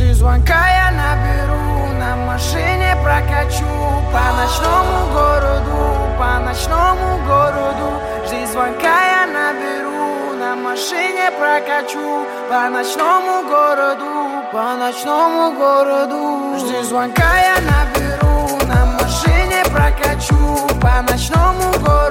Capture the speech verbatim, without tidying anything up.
Жди звонка, я наберу, на машине прокачу по ночному городу, по ночному городу. Жди звонка, я наберу, на машине прокачу по ночному городу, по ночному городу. Жди звонка, я наберу, на машине прокачу по ночному городу.